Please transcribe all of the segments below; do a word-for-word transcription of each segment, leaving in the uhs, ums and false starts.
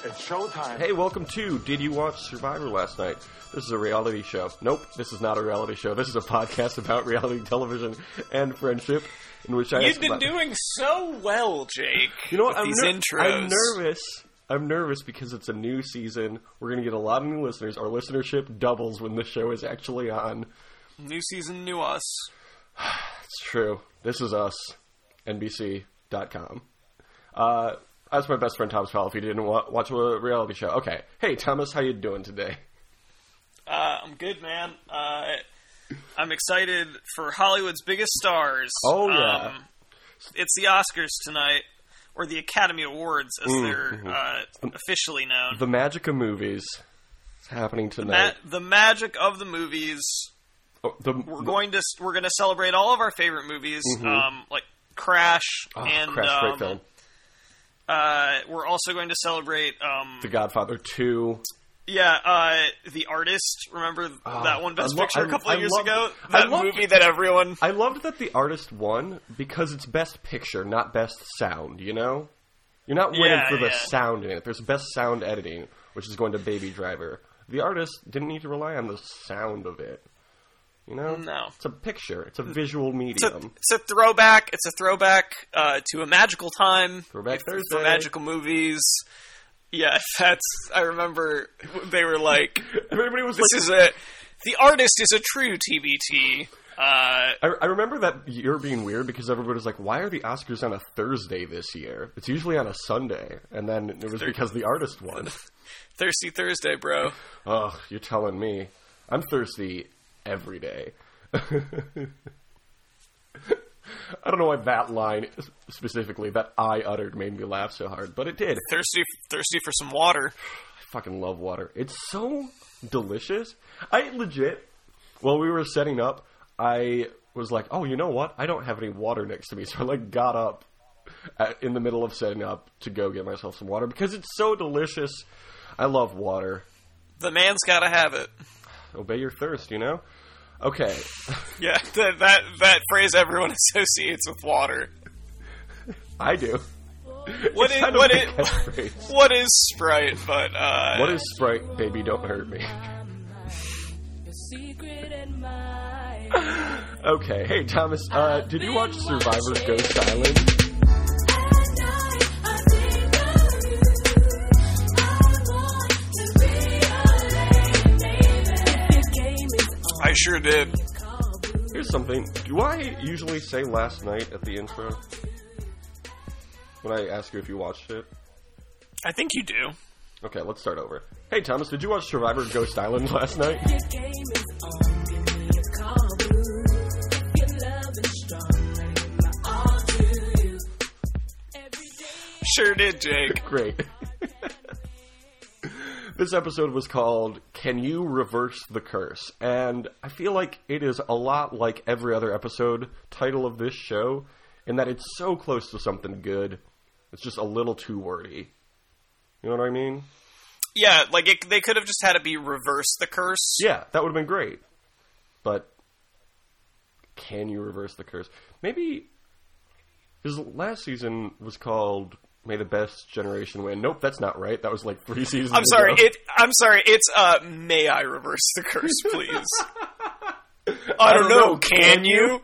It's showtime. Hey, welcome to Did You Watch Survivor Last Night? This is a reality show. Nope, this is not a reality show. This is a podcast about reality television and friendship, in which I You've ask been about... doing so well, Jake. You know what? With I'm, these ner- intros. I'm nervous. I'm nervous because it's a new season. We're going to get a lot of new listeners. Our listenership doubles when the show is actually on. New season, new us. It's true. This is us. N B C dot com. Uh... That's my best friend Thomas Powell if you didn't wa- watch a reality show. Okay. Hey, Thomas, how you doing today? Uh, I'm good, man. Uh, I'm excited for Hollywood's biggest stars. Oh, yeah. Um, it's the Oscars tonight, or the Academy Awards, as Mm, they're mm-hmm. uh, officially known. The magic of movies is happening tonight. Ma- the magic of the movies. Oh, the, We're the, going to we're going to celebrate all of our favorite movies, Mhm. um, like Crash oh, and Crash, um, great film. Uh, we're also going to celebrate um, The Godfather two. Yeah, uh, The Artist. Remember Oh, that one Best I lo- Picture a I- couple I of years loved- ago? I That loved- movie that everyone... I loved that The Artist won because it's Best Picture, not Best Sound, you know? You're not winning Yeah, for the yeah. sound in it. There's Best Sound Editing, which is going to Baby Driver. The Artist didn't need to rely on the sound of it. You know? No. It's a picture. It's a visual It's a, medium. it's a throwback. It's a throwback uh, to a magical time. Throwback for, Thursday. for magical movies. Yeah, that's... I remember they were like... Everybody was This like... is a... The Artist is a true T B T. Uh, I, I remember that year being weird because everybody was like, why are the Oscars on a Thursday this year? It's usually on a Sunday. And then it was because The Artist won. Thirsty Thursday, bro. Oh, you're telling me. I'm thirsty every day. I don't know why that line specifically that I uttered made me laugh so hard, but it did. Thirsty, thirsty for some water. I fucking love water. It's so delicious. I legit, while we were setting up, I was like, oh, you know what? I don't have any water next to me. So I like got up at, in the middle of setting up to go get myself some water because it's so delicious. I love water. The man's gotta have it. Obey your thirst, you know? Okay. Yeah, that that that phrase everyone associates with water. I do. What It's is kind of what a is catchphrase. what is Sprite? But uh, What is Sprite? Baby, don't hurt me. Okay. Hey, Thomas, uh, did you watch Survivor Ghost Island? I sure did. Here's something. Do I usually say last night at the intro? When I ask you if you watched it? I think you do. Okay, let's start over. Hey, Thomas, did you watch Survivor Ghost Island last night? Sure did, Jake. Great. This episode was called Can You Reverse the Curse? And I feel like it is a lot like every other episode title of this show in that it's so close to something good. It's just a little too wordy. You know what I mean? Yeah, like it, they could have just had it be reverse the curse. Yeah, that would have been great. But can you reverse the curse? Maybe his last season was called May the Best Generation Win. Nope, that's not right. That was like three seasons I'm sorry. ago. It. I'm sorry. It's uh. May I reverse the curse, please? I, I don't don't know. know. Can you?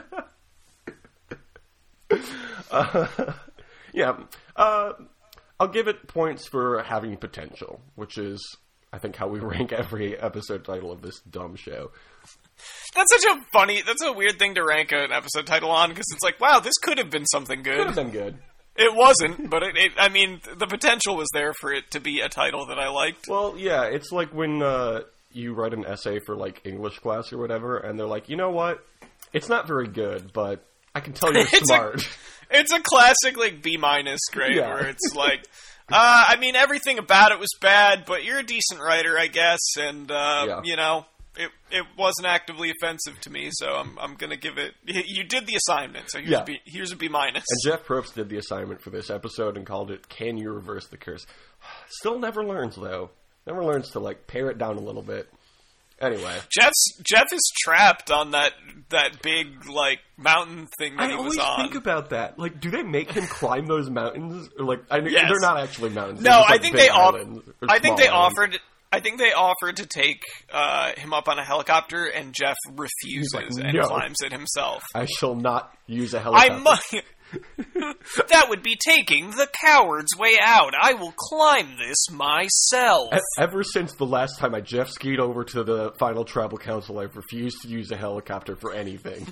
uh, yeah. Uh, I'll give it points for having potential, which is, I think, how we rank every episode title of this dumb show. That's such a funny. That's a weird thing to rank an episode title on because it's like, wow, this could have been something good. Could have been good. It wasn't, but it, it, I mean, the potential was there for it to be a title that I liked. Well, yeah, it's like when uh, you write an essay for, like, English class or whatever, and they're like, you know what? It's not very good, but I can tell you're It's smart. A, it's a classic, like, B-minus grade, Yeah. where it's like, uh, I mean, everything about it was bad, but you're a decent writer, I guess, and, uh, Yeah. you know, it it wasn't actively offensive to me, so I'm I'm gonna give it. You did the assignment, so here's Yeah. a B, here's a B minus. And Jeff Probst did the assignment for this episode and called it, Can You Reverse the Curse? Still never learns, though. Never learns to, like, pare it down a little bit. Anyway, Jeff's Jeff is trapped on that that big like mountain thing that I he always was on. think about that. Like, do they make him climb those mountains? Or like, I know Yes. they're not actually mountains. No, They're just, I like, think big they off- islands, or I think small they islands. offered. I think they offered to take uh, him up on a helicopter, and Jeff refuses like, and "No. climbs it himself. I shall not use a I helicopter. mu- That would be taking the coward's way out. I will climb this myself. E- Ever since the last time I Jeff skied over to the final tribal council, I've refused to use a helicopter for anything.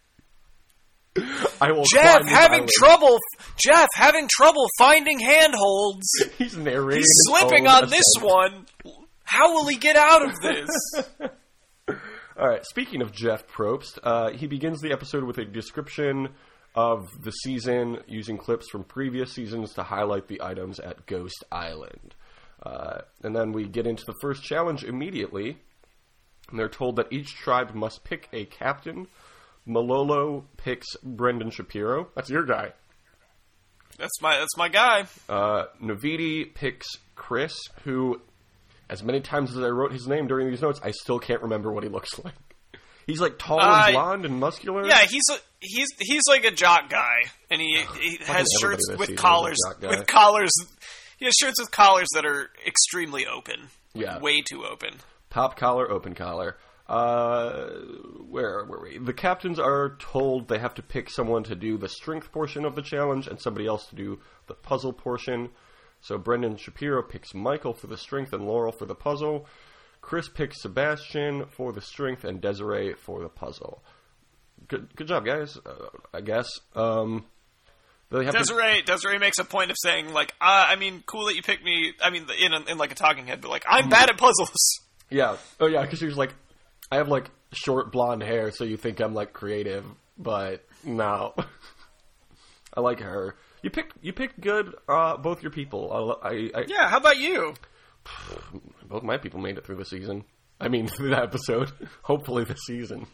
I will Jeff climb this having island. trouble. Jeff having trouble finding handholds. He's narrating. He's his slipping own on this ascent. one. How will he get out of this? All right. Speaking of Jeff Probst, uh, he begins the episode with a description of the season using clips from previous seasons to highlight the items at Ghost Island. Uh, and then we get into the first challenge immediately. And they're told that each tribe must pick a captain. Malolo picks Brendan Shapiro. That's your guy. That's my that's my guy. Uh, Navidi picks Chris, who, as many times as I wrote his name during these notes, I still can't remember what he looks like. He's like tall Uh, and blonde and muscular. Yeah, he's a, he's he's like a jock guy, and he he has everybody shirts this with season is a collars jock guy. with collars. He has shirts with collars that are extremely open. Yeah. Way too open. Pop collar, open collar. Uh, where were we? The captains are told they have to pick someone to do the strength portion of the challenge and somebody else to do the puzzle portion. So Brendan Shapiro picks Michael for the strength and Laurel for the puzzle. Chris picks Sebastian for the strength and Desiree for the puzzle. Good, good job, guys. Uh, I guess. Um, they have Desiree Desiree makes a point of saying like, uh, I mean, cool that you picked me. I mean, in a, in like a talking head, but like, I'm bad at puzzles. To, yeah. Oh yeah, because she was like, I have like short blonde hair, so you think I'm like creative, but no. I like her. You picked you picked good. Uh, both your people. I, I, I Yeah. How about you? both my people made it through the season. I mean, through the episode. Hopefully, the season.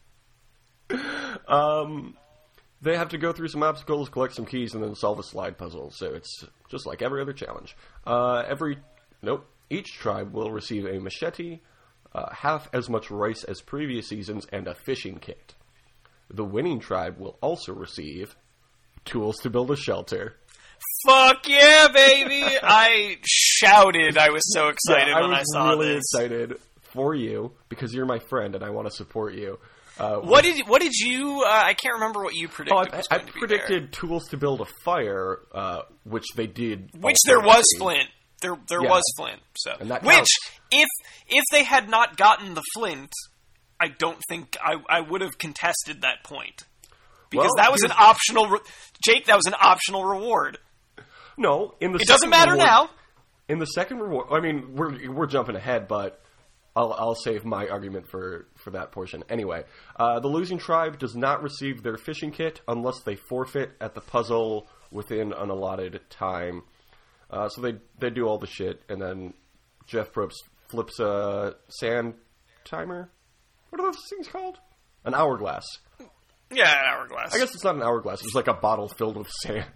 Um, they have to go through some obstacles, collect some keys, and then solve a slide puzzle. So it's just like every other challenge. Uh, every nope. Each tribe will receive a machete, uh, half as much rice as previous seasons, and a fishing kit. The winning tribe will also receive tools to build a shelter. Fuck yeah, baby! I shouted. I was so excited Yeah, I when was I saw really this. excited for you because you're my friend and I want to support you. Uh, What did what did you? Uh, I can't remember what you predicted. Oh, I, was I going to be predicted tools to build a fire, uh, which they did. there. Which also there was receive. Flint. There there Yeah. was Flint. So And that which counts. if if they had not gotten the Flint, I don't think I I would have contested that point because Well, that was an here's- optional. Re- Jake, that was an optional reward. No, in the It doesn't second matter reward- now. In the second reward, I mean, we're we're jumping ahead, but I'll I'll save my argument for, for that portion. Anyway, uh, the losing tribe does not receive their fishing kit unless they forfeit at the puzzle within an allotted time. Uh, so they they do all the shit, and then Jeff Probst flips a sand timer. What are those things called? An hourglass. Yeah, an hourglass. I guess it's not an hourglass. It's like a bottle filled with sand.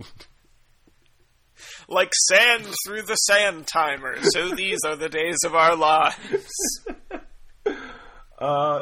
Like sand through the sand timer. So these are the days of our lives. Uh,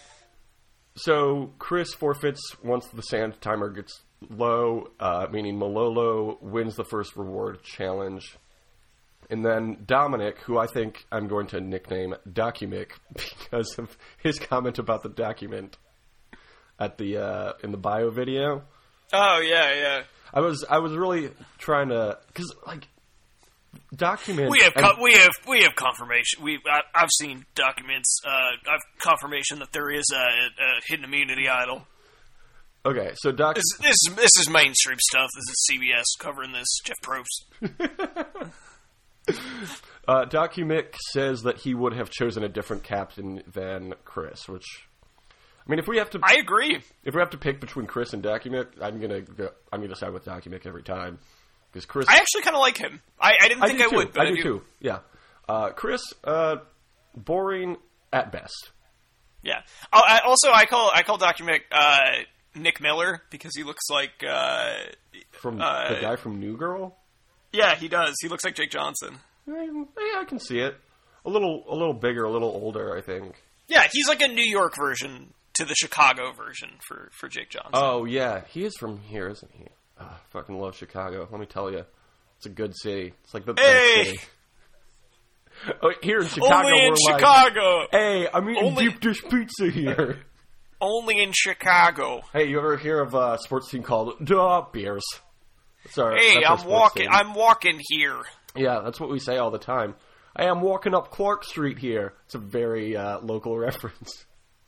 so Chris forfeits once the sand timer gets low, uh, meaning Malolo wins the first reward challenge. And then Dominic, who I think I'm going to nickname Documic because of his comment about the document at the uh, in the bio video. Oh yeah, yeah. I was I was really trying to because like document We have and- co- we have we have confirmation. We I, I've seen documents. Uh, I've confirmation that there is a, a hidden immunity idol. okay. So doc This, this is this is mainstream stuff. This is C B S covering this. Jeff Probst. Uh, Documic says that he would have chosen a different captain than Chris, which, I mean, if we have to, I agree. if we have to pick between Chris and Documic, I'm gonna go, I'm gonna side with Documic every time because Chris. I actually kind of like him. I, I didn't think do I, too. would, but I do too. Yeah, uh, Chris, uh, boring at best. Yeah. Oh, I, also, I call I call Documic uh, Nick Miller because he looks like. Uh, From Uh, the guy from New Girl. yeah, he does. He looks like Jake Johnson. Eh, Yeah, I can see it. A little, a little bigger, a little older. I think. Yeah, he's like a New York version to the Chicago version for, for Jake Johnson. Oh, yeah. He is from here, isn't he? Oh, I fucking love Chicago. Let me tell you. It's a good city. It's like the best Hey! city. Oh, here in Chicago, Only in we're Chicago! like, hey, I'm eating Only- deep dish pizza here. Only in Chicago. Hey, you ever hear of a sports team called Duh Bears? That's our, Hey, that's our I'm sports walking. team. I'm walking here. Yeah, that's what we say all the time. I am walking up Clark Street here. It's a very uh, local reference.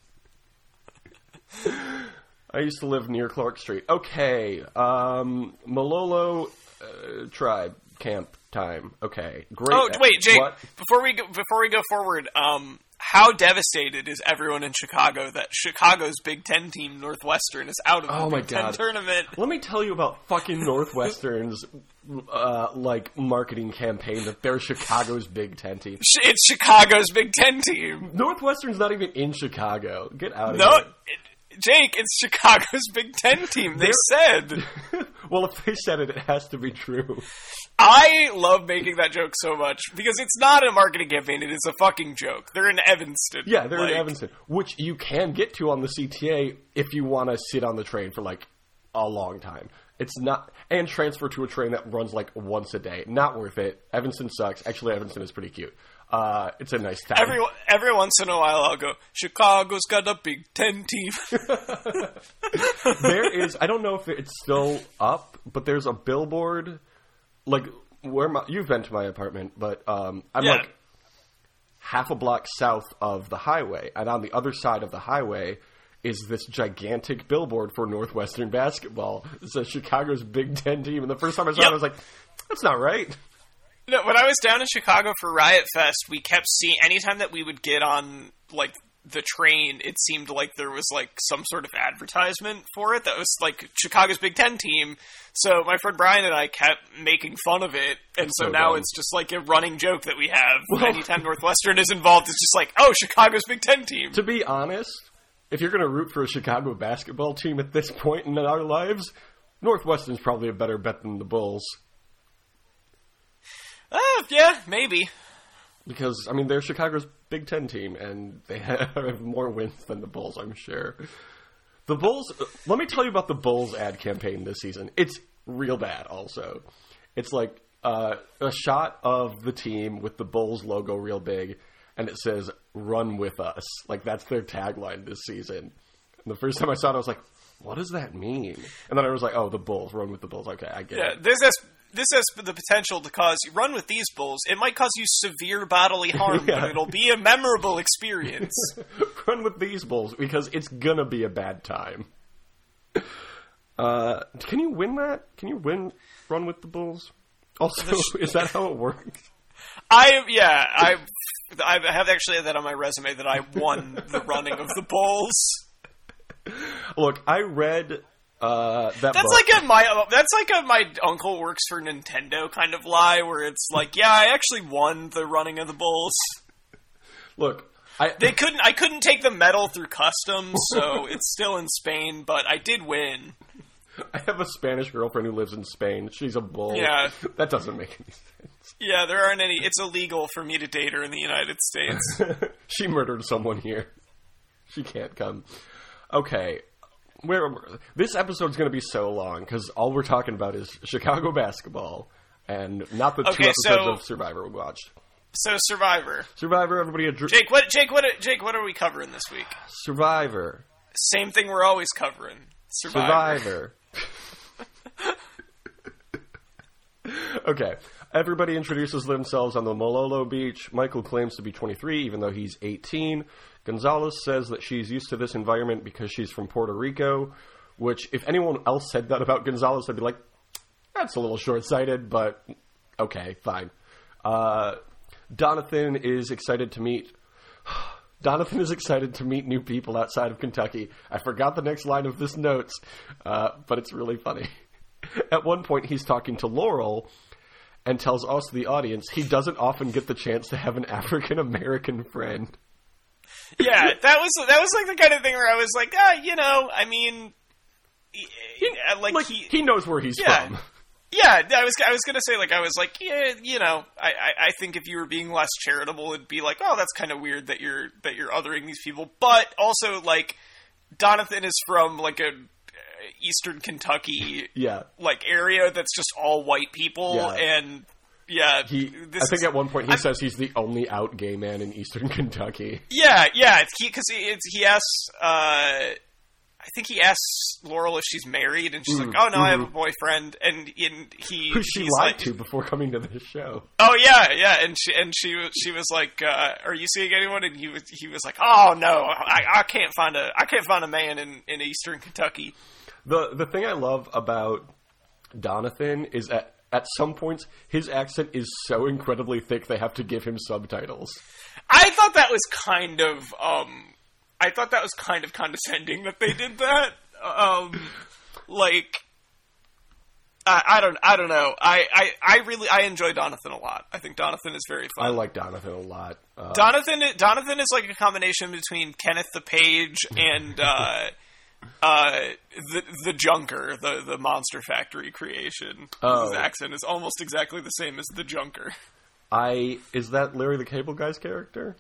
I used to live near Clark Street. Okay, um, Malolo uh, tribe camp time. Okay, great. Oh wait, Jake. What? Before we go, before we go forward, um, how devastated is everyone in Chicago that Chicago's Big Ten team Northwestern is out of the Oh my Big Ten God. tournament? Let me tell you about fucking Northwestern's uh, like marketing campaign that they're Chicago's Big Ten team. Sh- It's Chicago's Big Ten team. Northwestern's not even in Chicago. Get out of No, here. it, Jake, it's Chicago's Big Ten team. They said. Well, if they said it, it has to be true. I love making that joke so much because it's not a marketing campaign; it is a fucking joke. They're in Evanston. Yeah, they're like, in Evanston, which you can get to on the C T A if you want to sit on the train for like a long time. It's not, and transfer to a train that runs like once a day. Not worth it. Evanston sucks. Actually, Evanston is pretty cute. Uh, it's a nice town. Every every once in a while, I'll go. Chicago's got a Big Ten team. There is, I don't know if it's still up, but there's a billboard, like where my, you've been to my apartment, but um, I'm Yeah. like half a block south of the highway, and on the other side of the highway is this gigantic billboard for Northwestern basketball. It says Chicago's Big Ten team, and the first time I saw Yep. it, I was like, that's not right. No, when I was down in Chicago for Riot Fest, we kept seeing anytime that we would get on like the train, it seemed like there was like some sort of advertisement for it that was like Chicago's Big Ten team. So my friend Brian and I kept making fun of it, and so, so now dumb. it's just like a running joke that we have. Well- Anytime Northwestern is involved, it's just like, oh, Chicago's Big Ten team. To be honest, if you're going to root for a Chicago basketball team at this point in our lives, Northwestern's probably a better bet than the Bulls. Uh, yeah, maybe. Because, I mean, they're Chicago's Big Ten team, and they have more wins than the Bulls, I'm sure. The Bulls, let me tell you about the Bulls ad campaign this season. It's real bad, also. It's like uh, a shot of the team with the Bulls logo real big, and it says, "Run with us." Like, that's their tagline this season. And the first time I saw it, I was like, what does that mean? And then I was like, oh, the Bulls, run with the Bulls. Okay, I get Yeah, it. this has this has the potential to cause run with these Bulls. It might cause you severe bodily harm, Yeah. but it'll be a memorable experience. Run with these Bulls, because it's gonna be a bad time. Uh, can you win that? Can you win Run with the Bulls? Also, is that how it works? I yeah, I I have actually had that on my resume that I won the running of the Bulls. Look, I read uh, that That's book. like a my that's like a my uncle works for Nintendo kind of lie, where it's like, yeah, I actually won the running of the Bulls. Look, I They couldn't I couldn't take the medal through customs, so it's still in Spain, but I did win. I have a Spanish girlfriend who lives in Spain. She's a bull. Yeah. That doesn't make any sense. Yeah, there aren't any. It's illegal for me to date her in the United States. She murdered someone here. She can't come. Okay. Where this episode's going to be so long because all we're talking about is Chicago basketball and not the two Okay, episodes so- of Survivor we watched. So Survivor, Survivor, everybody. Ad- Jake. What Jake? What Jake? What are we covering this week? Survivor. Same thing we're always covering. Survivor. Survivor. Okay. Everybody introduces themselves on the Mololo beach. Michael claims to be twenty-three, even though he's eighteen. Gonzalez says that she's used to this environment because she's from Puerto Rico, which, if anyone else said that about Gonzalez, I'd be like, that's a little short-sighted, but okay, fine. Uh, Donathan is excited to meet... Donathan is excited to meet new people outside of Kentucky. I forgot the next line of this notes, uh, but it's really funny. At one point, he's talking to Laurel and tells us, the audience, he doesn't often get the chance to have an African-American friend. Yeah, that was that was like the kind of thing where I was like, ah, you know, I mean, yeah, like, like, he, he knows where he's yeah. from. Yeah, I was I was gonna say, like, I was like, yeah, you know, I, I, I think if you were being less charitable, it'd be like, oh, that's kind of weird that you're that you're othering these people. But also, like, Donathan is from like a Eastern Kentucky, yeah, like area that's just all white people, yeah. and yeah, he. This I think is, at one point he I'm, says he's the only out gay man in Eastern Kentucky. Yeah, yeah, because he, he, he asks. Uh, I think he asks Laurel if she's married, and she's mm, like, "Oh no, mm-hmm. I have a boyfriend." And, and he who she lied like, to before coming to this show. Oh yeah, yeah, and she and she she was like, uh, "Are you seeing anyone?" And he was he was like, "Oh no, I, I can't find a I can't find a man in, in Eastern Kentucky." The the thing I love about Donathan is at at some points his accent is so incredibly thick they have to give him subtitles. I thought that was kind of. Um, I thought that was kind of condescending that they did that. Um, like, I, I don't, I don't know. I, I, I really, I enjoy Donathan a lot. I think Donathan is very fun. I like Donathan a lot. Uh, Donathan, Donathan is like a combination between Kenneth the Page and uh, uh, the the Junker, the the Monster Factory creation. Oh. His accent is almost exactly the same as the Junker. I is that Larry the Cable Guy's character?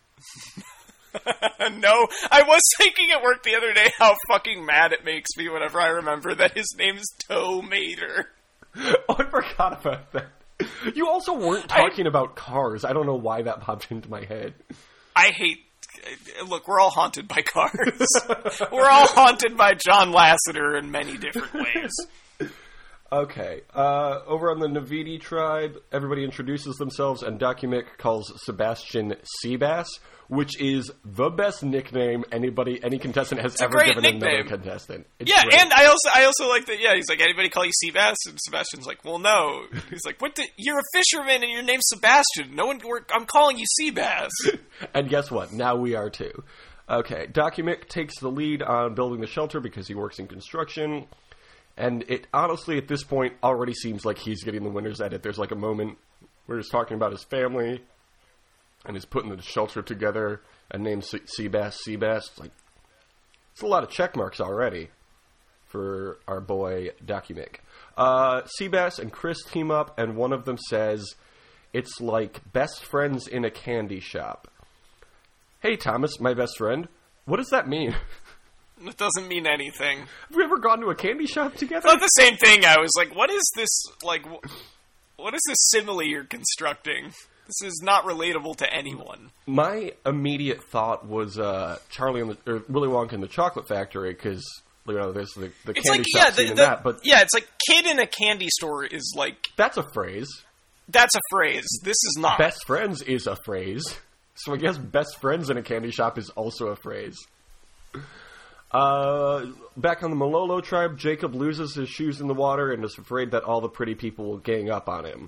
No, I was thinking at work the other day how fucking mad it makes me whenever I remember that his name's Tow Mater. Oh, I forgot about that. You also weren't talking I, about cars. I don't know why that popped into my head. I hate... Look, we're all haunted by cars. We're all haunted by John Lasseter in many different ways. Okay. Uh, over on the Navidi tribe, everybody introduces themselves, and Documic calls Sebastian Seabass, which is the best nickname anybody, any contestant has ever given nickname. another contestant. It's yeah, great. and I also, I also like that. Yeah, he's like, anybody call you Seabass? And Sebastian's like, well, no. He's like, what? The, you're a fisherman, and your name's Sebastian. No one, we're, I'm calling you Seabass. And guess what? Now we are too. Okay, Documic takes the lead on building the shelter because he works in construction. And it honestly, at this point, already seems like he's getting the winner's edit. There's like a moment where he's talking about his family, and he's putting the shelter together, and named Seabass Seabass. It's like, it's a lot of check marks already for our boy Documic. Uh, Seabass and Chris team up, and one of them says, it's like best friends in a candy shop. Hey, Thomas, my best friend, what does that mean? It doesn't mean anything. Have we ever gone to a candy shop together? It's not the same thing. I was like, what is this, like, what is this simile you're constructing? This is not relatable to anyone. My immediate thought was uh, Charlie and the, or Willy Wonka and the Chocolate Factory, because, you know, there's the, the candy like, shop yeah, scene the, in the, that, but... Yeah, it's like, kid in a candy store is like... That's a phrase. That's a phrase. This is not. Best friends is a phrase. So I guess best friends in a candy shop is also a phrase. Uh, back on the Malolo tribe, Jacob loses his shoes in the water and is afraid that all the pretty people will gang up on him.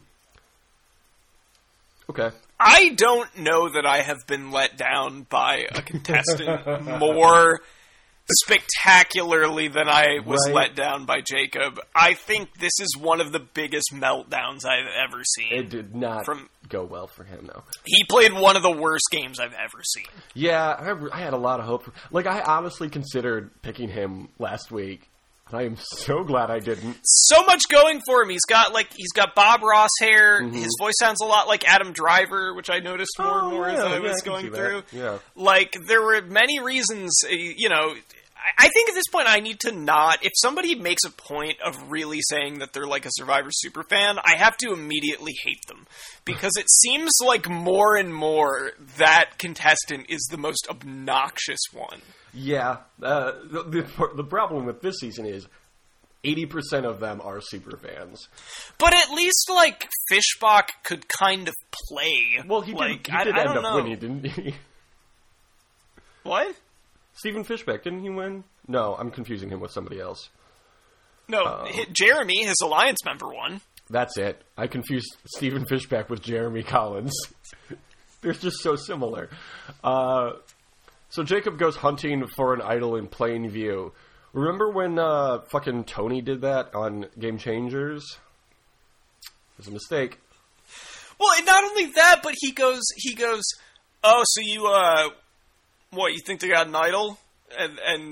Okay. I don't know that I have been let down by a contestant more spectacularly than I was right. let down by Jacob. I think this is one of the biggest meltdowns I've ever seen. It did not from, go well for him, though. He played one of the worst games I've ever seen. Yeah, I, I had a lot of hope. For, like, I honestly considered picking him last week. I am so glad I didn't. So much going for him. He's got like he's got Bob Ross hair. Mm-hmm. His voice sounds a lot like Adam Driver, which I noticed more oh, and more yeah, as I yeah, was I going through. That. Yeah. Like there were many reasons, you know. I think at this point I need to not, if somebody makes a point of really saying that they're like a Survivor superfan, I have to immediately hate them. Because it seems like more and more that contestant is the most obnoxious one. Yeah. Uh, the, the, the problem with this season is eighty percent of them are superfans. But at least, like, Fishbach could kind of play. Well, he did, like, he did I, end I up know. winning, didn't he? What? Stephen Fishbach, didn't he win? No, I'm confusing him with somebody else. No, um, Jeremy, his Alliance member, won. That's it. I confused Stephen Fishbach with Jeremy Collins. They're just so similar. Uh, so Jacob goes hunting for an idol in plain view. Remember when uh, fucking Tony did that on Game Changers? It was a mistake. Well, and not only that, but he goes, he goes, oh, so you, uh... what, you think they got an idol? And and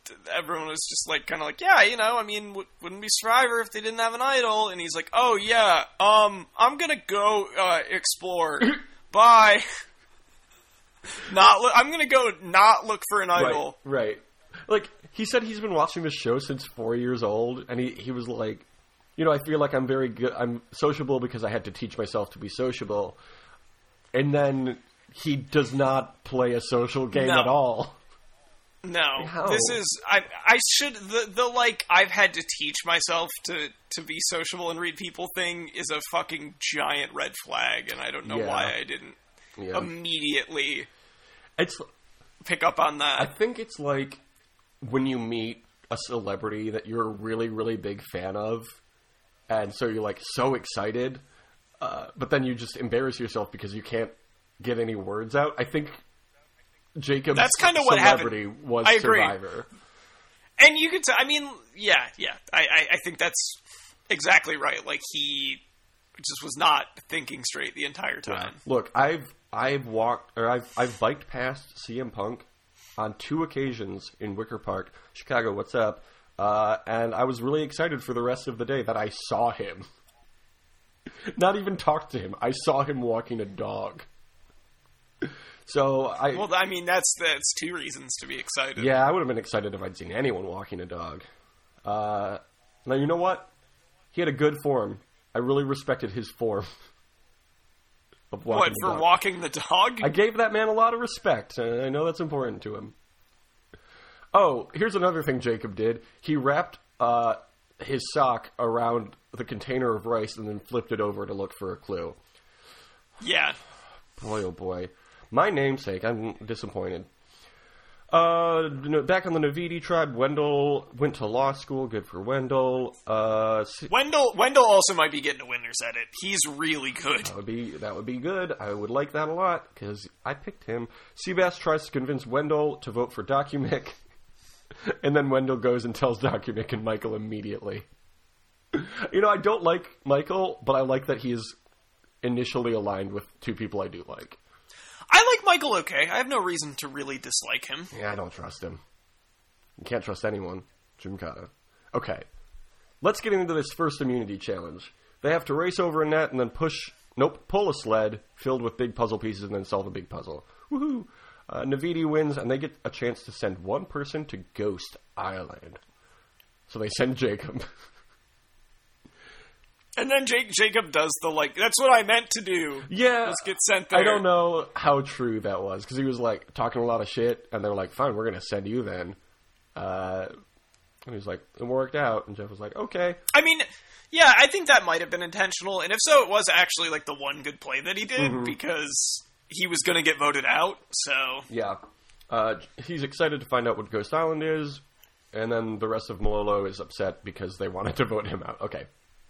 everyone was just like, kind of like, yeah, you know, I mean, w- wouldn't be Survivor if they didn't have an idol. And he's like, oh yeah, um, I'm gonna go uh, explore. Bye. Not, lo- I'm gonna go not look for an idol. Right, right. Like, he said he's been watching this show since four years old, and he, he was like, you know, I feel like I'm very good, I'm sociable because I had to teach myself to be sociable. And then he does not play a social game No. at all. No, How? this is I. I should the the like I've had to teach myself to to be sociable and read people thing is a fucking giant red flag, and I don't know Yeah. why I didn't Yeah. immediately It's, pick up on that. I think it's like when you meet a celebrity that you're a really, really big fan of, and so you're like so excited, uh, but then you just embarrass yourself because you can't get any words out. I think Jacob's That's kinda what celebrity happened. was I agree. Survivor. And you could, t- I mean, yeah, yeah. I, I, I think that's exactly right. Like he just was not thinking straight the entire time. Look, I've I've walked or I've I've biked past C M Punk on two occasions in Wicker Park, Chicago. What's up? Uh, and I was really excited for the rest of the day that I saw him. Not even talked to him. I saw him walking a dog. So I Well, I mean, that's that's two reasons to be excited. yeah, I would have been excited if I'd seen anyone walking a dog. Uh, now you know what? He had a good form. I really respected his form. Of walking What, the for dog. walking the dog? I gave that man a lot of respect, and I know that's important to him. Oh, here's another thing Jacob did. He wrapped uh, his sock around the container of rice and then flipped it over to look for a clue. Yeah. Boy, oh boy. My namesake, I'm disappointed. Uh, back on the Navidi tribe, Wendell went to law school. Good for Wendell. Uh, Wendell Wendell also might be getting a winner's edit. He's really good. That would be that would be good. I would like that a lot because I picked him. Seabass tries to convince Wendell to vote for Documic, and then Wendell goes and tells Documic and Michael immediately. You know, I don't like Michael, but I like that he is initially aligned with two people I do like. I like Michael okay. I have no reason to really dislike him. Yeah, I don't trust him. You can't trust anyone. Jim Cotta. Okay. Let's get into this first immunity challenge. They have to race over a net and then push, nope, pull a sled filled with big puzzle pieces and then solve a big puzzle. Woohoo! Uh, Navidi wins and they get a chance to send one person to Ghost Island. So they send Jacob. And then Jake, Jacob does the, like, that's what I meant to do. Yeah. Let's get sent there. I don't know how true that was, because he was, like, talking a lot of shit, and they were like, fine, we're going to send you then. Uh, and he was like, it worked out, and Jeff was like, okay. I mean, yeah, I think that might have been intentional, and if so, it was actually, like, the one good play that he did, Mm-hmm. because he was going to get voted out, so... Yeah. Uh, he's excited to find out what Ghost Island is, and then the rest of Malolo is upset because they wanted to vote him out. Okay.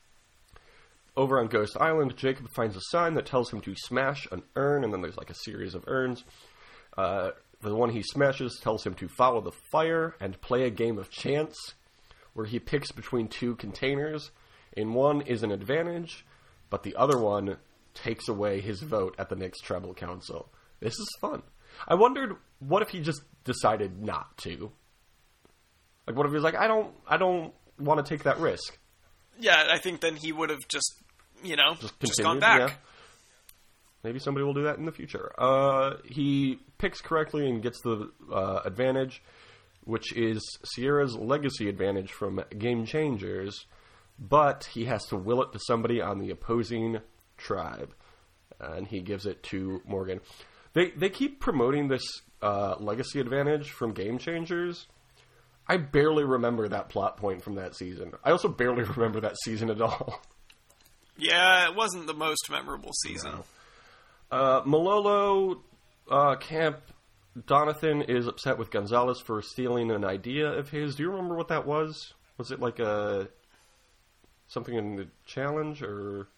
Over on Ghost Island, Jacob finds a sign that tells him to smash an urn, and then there's like a series of urns. Uh, the one he smashes tells him to follow the fire and play a game of chance, where he picks between two containers. In one is an advantage, but the other one takes away his vote at the next tribal council. This is fun. I wondered, what if he just decided not to? Like, what if he was like, I don't, I don't want to take that risk. Yeah, I think then he would have just, you know, Just, just, continued, gone back. yeah. Maybe somebody will do that in the future. Uh, he picks correctly and gets the uh, advantage, which is Sierra's legacy advantage from Game Changers, but he has to will it to somebody on the opposing tribe, and he gives it to Morgan. They they keep promoting this uh, legacy advantage from Game Changers. I barely remember that plot point from that season. I also barely remember that season at all. Yeah, it wasn't the most memorable season. No. Uh, Malolo uh, Camp Donathan is upset with Gonzalez for stealing an idea of his. Do you remember what that was? Was it like a something in the challenge, or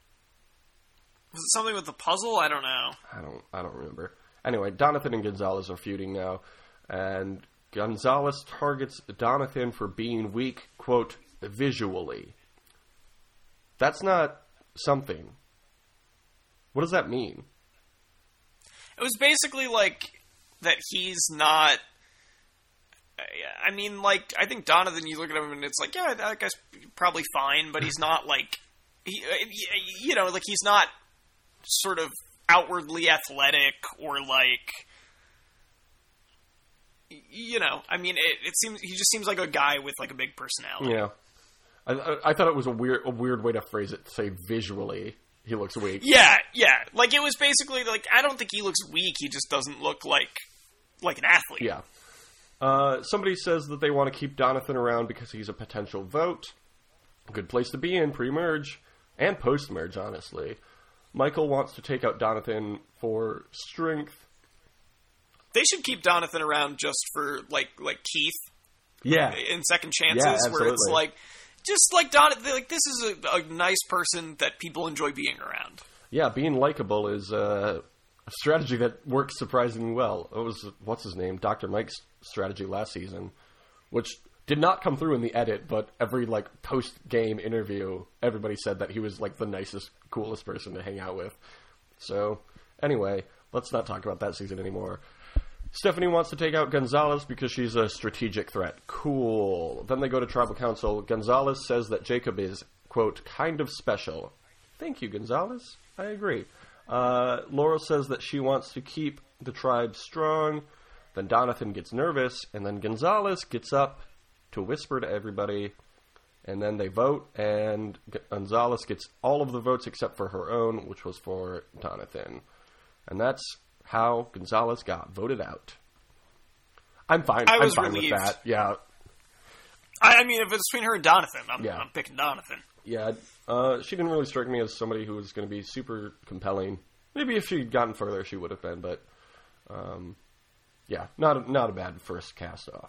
Was it something with the puzzle? I don't know. I don't I don't remember. Anyway, Donathan and Gonzalez are feuding now, and Gonzalez targets Donathan for being weak, quote, visually. That's not something. What does that mean? It was basically like that he's not I mean, like, I think Donathan, you look at him and it's like, yeah, that guy's probably fine, but he's not, like, he, you know, like, he's not sort of outwardly athletic or, like, you know, I mean, it, it seems, he just seems like a guy with, like, a big personality. Yeah. I, I, I thought it was a weird, a weird way to phrase it, to say visually he looks weak. Yeah, yeah. Like, it was basically, like, I don't think he looks weak, he just doesn't look like, like an athlete. Yeah. Uh, somebody says that they want to keep Donathan around because he's a potential vote. Good place to be in pre-merge and post-merge, honestly. Michael wants to take out Donathan for strength. They should keep Donathan around just for, like, like Keith. Yeah. In second chances, yeah, where it's like, just like Donathan, like, this is a, a nice person that people enjoy being around. Yeah, being likable is uh, a strategy that works surprisingly well. It was, what's his name? Doctor Mike's strategy last season, which did not come through in the edit, but every, like, post-game interview, everybody said that he was, like, the nicest, coolest person to hang out with. So, anyway, let's not talk about that season anymore. Stephanie wants to take out Gonzalez because she's a strategic threat. Cool. Then they go to Tribal Council. Gonzalez says that Jacob is, quote, kind of special. Thank you, Gonzalez. I agree. Uh, Laurel says that she wants to keep the tribe strong. Then Donathan gets nervous, and then Gonzalez gets up to whisper to everybody, and then they vote, and Gonzalez gets all of the votes except for her own, which was for Donathan. And that's how Gonzalez got voted out. I'm fine. I was I'm fine relieved. with that. Yeah. I, I mean, if it's between her and Donathan, I'm, Yeah. I'm picking Donathan. Yeah. Uh, she didn't really strike me as somebody who was going to be super compelling. Maybe if she'd gotten further, she would have been, but um, yeah, not a, not a bad first cast off.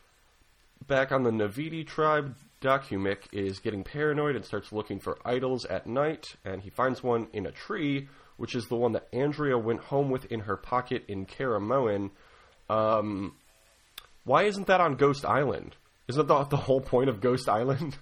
Back on the Navidi tribe, Documik is getting paranoid and starts looking for idols at night, and he finds one in a tree, which is the one that Andrea went home with in her pocket in Karamoan. Um, why isn't that on Ghost Island? Isn't that the, the whole point of Ghost Island?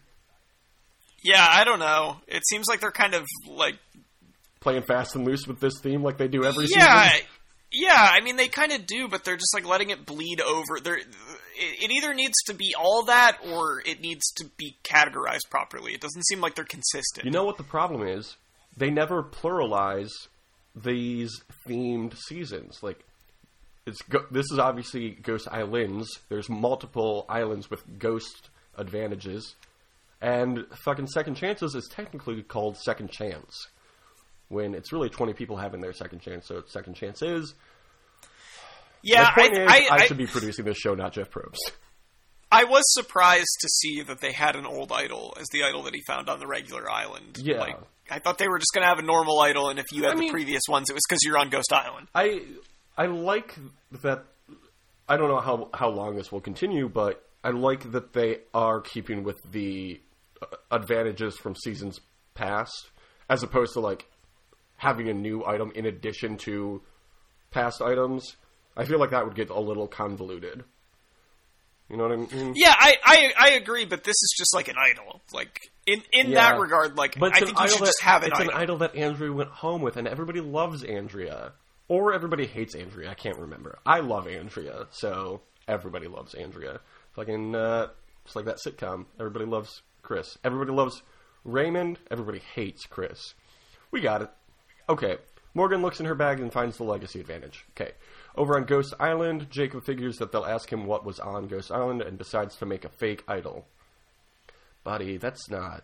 Yeah, I don't know. It seems like they're kind of, like... Playing fast and loose with this theme like they do every yeah, season? Yeah, I mean, they kind of do, but they're just, like, letting it bleed over. They're, it, it either needs to be all that, or it needs to be categorized properly. It doesn't seem like they're consistent. You know what the problem is? They never pluralize these themed seasons. Like, it's go- this is obviously Ghost Islands. There's multiple islands with ghost advantages. And fucking Second Chances is technically called Second Chance, when it's really twenty people having their second chance, so Second Chance is. Yeah, My point I, is, I, I I should be producing this show, not Jeff Probst. I was surprised to see that they had an old idol as the idol that he found on the regular island. Yeah. Like, I thought they were just going to have a normal idol, and if you had I the mean, previous ones, it was because you're on Ghost Island. I I like that. I don't know how how long this will continue, but I like that they are keeping with the advantages from seasons past, as opposed to like having a new item in addition to past items. I feel like that would get a little convoluted. You know what I mean? Yeah, I, I, I agree, but this is just like an idol. Like, in, in Yeah. that regard, like, But it's I an think you idol should that, just have an it's idol. an idol that Andrea went home with, and everybody loves Andrea. Or everybody hates Andrea. I can't remember. I love Andrea, so everybody loves Andrea. Fucking, uh, it's like that sitcom. Everybody loves Chris. Everybody loves Raymond. Everybody hates Chris. We got it. Okay. Morgan looks in her bag and finds the legacy advantage. Okay. Over on Ghost Island, Jacob figures that they'll ask him what was on Ghost Island and decides to make a fake idol. Buddy, that's not...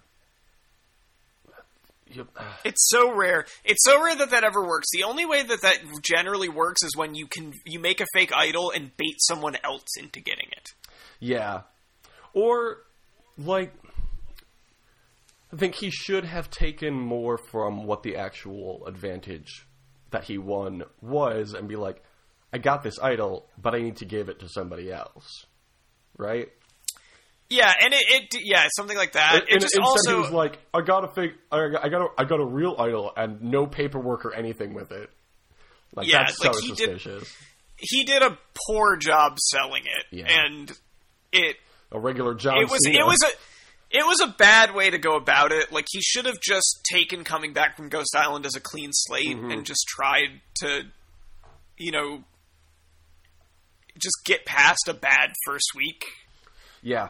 You, uh, It's so rare. It's so rare that that ever works. The only way that that generally works is when you can you make a fake idol and bait someone else into getting it. yeah. Or, like... I think he should have taken more from what the actual advantage that he won was and be like, I got this idol, but I need to give it to somebody else. Right? Yeah, and it, it yeah, something like that. And, it and just instead also he was like, I got a fake, I got, I got a, I got a real idol and no paperwork or anything with it. Like, Yeah, that's like, so he did- suspicious. he did a poor job selling it, Yeah. and it A regular John it was Cena. it was a it was a bad way to go about it. Like, he should have just taken coming back from Ghost Island as a clean slate Mm-hmm. and just tried to, you know, just get past a bad first week. Yeah.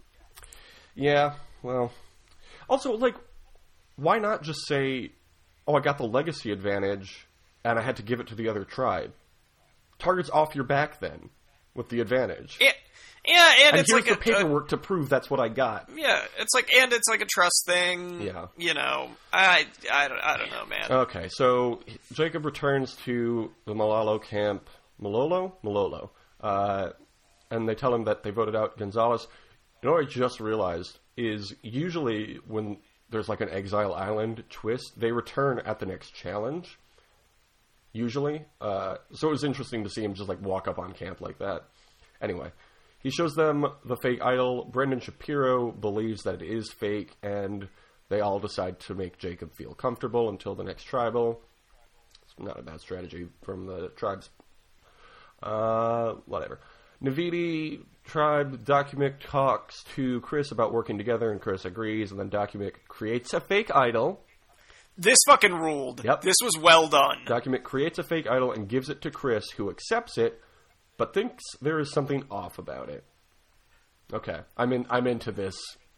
Yeah, well... Also, like, why not just say, oh, I got the legacy advantage, and I had to give it to the other tribe? Target's off your back, then, with the advantage. Yeah, yeah and, and it's here's like the a, paperwork a, to prove that's what I got. Yeah, it's like, and it's like a trust thing. Yeah. You know, I, I, don't, I don't know, man. Okay, so Jacob returns to the Malolo camp. Malolo? Malolo. Uh, and they tell him that they voted out Gonzalez. You know what I just realized is usually when there's like an Exile Island twist, they return at the next challenge. Usually. Uh, so it was interesting to see him just like walk up on camp like that. Anyway, he shows them the fake idol. Brendan Shapiro believes that it is fake, and they all decide to make Jacob feel comfortable until the next tribal. It's not a bad strategy from the tribes. Uh, whatever. Navidi tribe, Documic talks to Chris about working together, and Chris agrees, and then Documic creates a fake idol. This fucking ruled. Yep. This was well done. Documic creates a fake idol and gives it to Chris, who accepts it, but thinks there is something off about it. Okay, I'm in. I'm into this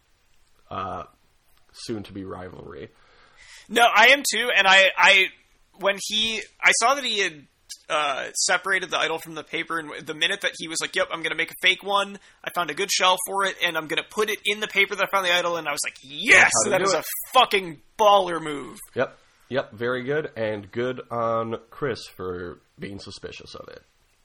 uh, soon-to-be rivalry. No, I am too, and I, I when he, I saw that he had uh, separated the idol from the paper, and the minute that he was like, "Yep, I'm going to make a fake one," I found a good shell for it, and I'm going to put it in the paper that I found the idol, and I was like, "Yes, that is it. A fucking baller move." Yep, yep, very good, and good on Chris for being suspicious of it.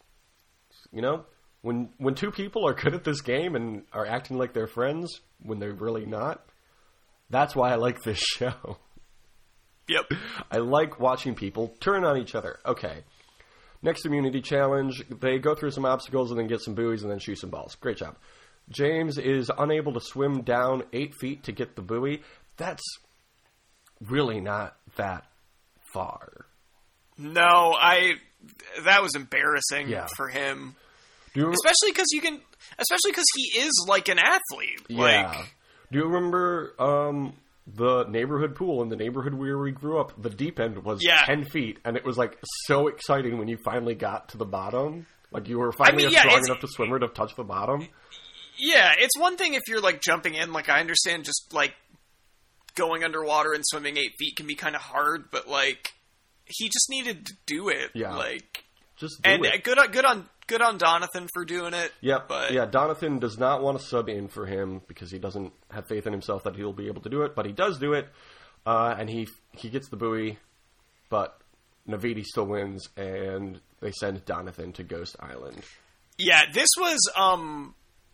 You know, when when two people are good at this game and are acting like they're friends when they're really not, that's why I like this show. Yep. I like watching people turn on each other. Okay. Next immunity challenge. They go through some obstacles and then get some buoys and then shoot some balls. Great job. James is unable to swim down eight feet to get the buoy. That's really not that far. No, I... That was embarrassing yeah. for him. Do you remember, especially because you can... Especially because he is like an athlete. Yeah. Like, do you remember... Um, the neighborhood pool in the neighborhood where we grew up, the deep end was yeah. ten feet, and it was like so exciting when you finally got to the bottom. Like you were finally I mean, yeah, strong enough to swimmer to touch the bottom. Yeah, it's one thing if you're like jumping in. Like I understand, just like going underwater and swimming eight feet can be kind of hard, but like he just needed to do it. Yeah, like just do and it. good on good on good on Donathan for doing it. Yeah, but yeah. Donathan does not want to sub in for him because he doesn't have faith in himself that he'll be able to do it, but he does do it, uh, and he he gets the buoy, but Navidi still wins, and they send Donathan to Ghost Island. Yeah, this was um,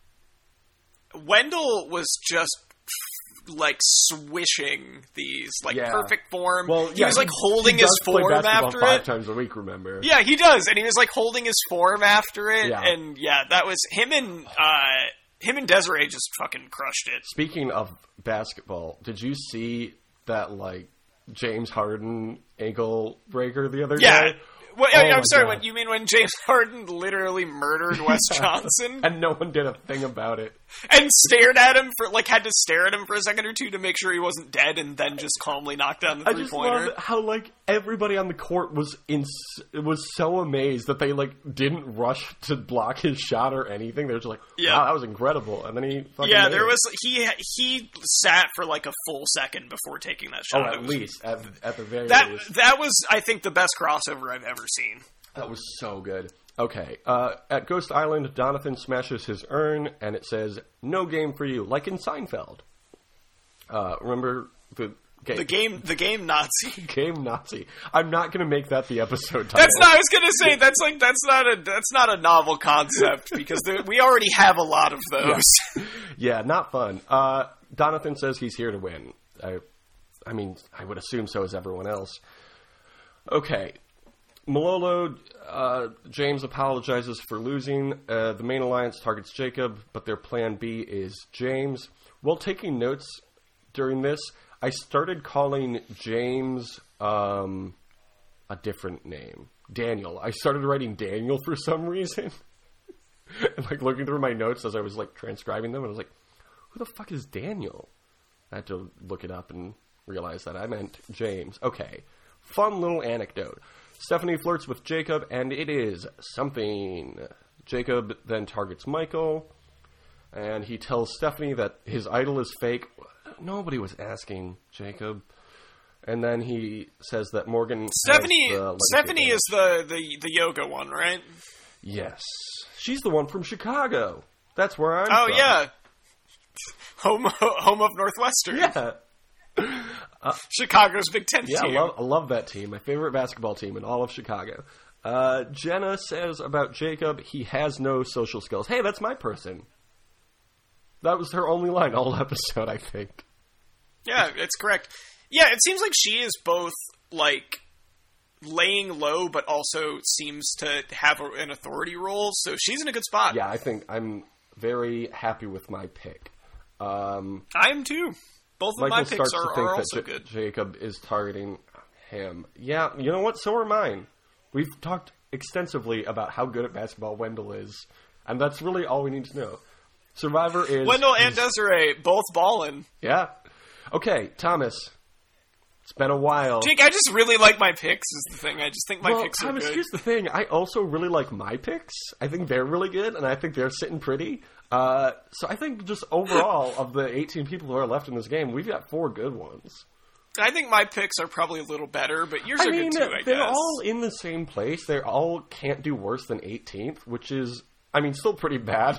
Wendell was just like swishing these like yeah. perfect form. Well, he yeah, was like he, holding he his form after five it times a week. Remember? Yeah, he does, and he was like holding his form after it, yeah. and yeah, that was him and uh, him and Desiree just fucking crushed it. Speaking of basketball, did you see that like James Harden ankle breaker the other yeah. day? Well, oh I'm sorry, God. what, you mean when James Harden literally murdered Wes Johnson? And no one did a thing about it. And stared at him for, like, had to stare at him for a second or two to make sure he wasn't dead and then just calmly knocked down the I just three-pointer. love how, like, everybody on the court was in, was so amazed that they, like, didn't rush to block his shot or anything. They were just like, yeah. wow, that was incredible. And then he fucking Yeah, made there it. was, he he sat for, like, a full second before taking that shot. Oh, at was, least. At, at the very that, least. That was, I think, the best crossover I've ever seen. That was so good. Okay, uh, at Ghost Island, Donathan smashes his urn, and it says, no game for you, like in Seinfeld. Uh, remember the game? The game, the game Nazi. Game Nazi. I'm not going to make that the episode title. That's not, I was going to say, that's like, that's not a, that's not a novel concept, because there, we already have a lot of those. Yeah, yeah not fun. Uh, Donathan says he's here to win. I, I mean, I would assume so is everyone else. Okay. Malolo, uh, James apologizes for losing. Uh, the main alliance targets Jacob, but their plan B is James. While taking notes during this, I started calling James um, a different name. Daniel. I started writing Daniel for some reason. And like looking through my notes as I was like transcribing them, and I was like, who the fuck is Daniel? I had to look it up and realize that I meant James. Okay. Fun little anecdote. Stephanie flirts with Jacob, and it is something. Jacob then targets Michael, and he tells Stephanie that his idol is fake. Nobody was asking Jacob. And then he says that Morgan Stephanie has the Stephanie is the, the, the yoga one, right? Yes. She's the one from Chicago. That's where I'm oh, from. Oh, yeah. Home, home of Northwestern. Yeah. Uh, Chicago's Big Ten yeah, team. I love, I love that team. My favorite basketball team in all of Chicago. Uh, Jenna says about Jacob, he has no social skills. Hey, that's my person. That was her only line all episode, I think. Yeah, it's correct. Yeah, it seems like she is both, like, laying low, but also seems to have a, an authority role, so she's in a good spot. Yeah, I think I'm very happy with my pick. Um, I am too. Both of Michael my picks starts are, to think are that also J- good. Jacob is targeting him. Yeah, you know what? So are mine. We've talked extensively about how good at basketball Wendell is, and that's really all we need to know. Survivor is... Wendell and Desiree, both ballin'. Yeah. Okay, Thomas. It's been a while. Jake, I just really like my picks is the thing. I just think my well, picks are Thomas, good. Here's the thing. I also really like my picks. I think they're really good, and I think they're sitting pretty. Uh, so I think just overall, of the eighteen people who are left in this game, we've got four good ones. I think my picks are probably a little better, but yours I are mean, good too, I they're guess. all in the same place. They all can't do worse than eighteenth, which is, I mean, still pretty bad.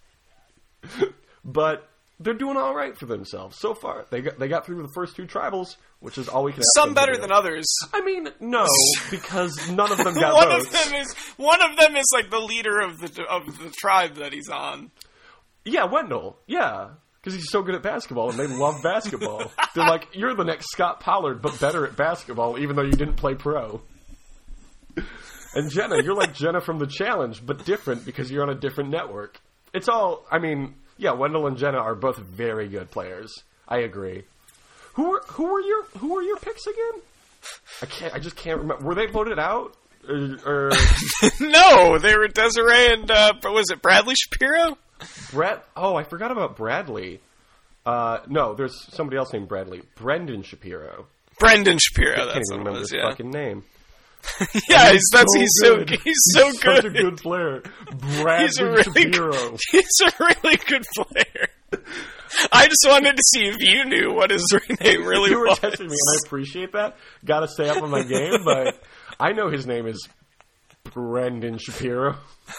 But they're doing all right for themselves so far. They got they got through the first two tribals, which is all we can. Ask Some them better to do. than others. I mean, no, because none of them got one votes. of them is one of them is like the leader of the of the tribe that he's on. Yeah, Wendell. Yeah, because he's so good at basketball, and they love basketball. They're like, you're the next Scott Pollard, but better at basketball, even though you didn't play pro. And Jenna, you're like Jenna from The Challenge, but different because you're on a different network. It's all, I mean, yeah, Wendell and Jenna are both very good players. I agree. Who were who were your who were your picks again? I can't. I just can't remember. Were they voted out? Or, or No, they were Desiree and uh, was it Bradley Shapiro? Brett? Oh, I forgot about Bradley. Uh, no, there's somebody else named Bradley. Brendan Shapiro. Brendan Shapiro. I can't That's even what remember it was. his Yeah, fucking name. yeah. He's, that's so he's so good. he's so He's good. Such a good player. Bradley He's a really Shapiro. good, he's a really good player. I just wanted to see if you knew what his name really You were was. testing me, and I appreciate that. Got to stay up on my game, but I know his name is Brendan Shapiro.